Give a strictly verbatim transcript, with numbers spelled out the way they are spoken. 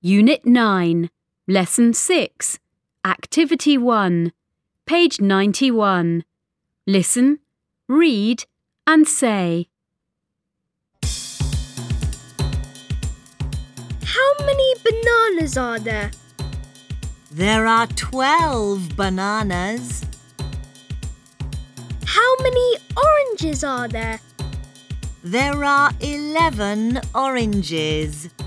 Unit nine, Lesson six, Activity one, page ninety-one. Listen, read and say. How many bananas are there? There are twelve bananas. How many oranges are there? There are eleven oranges.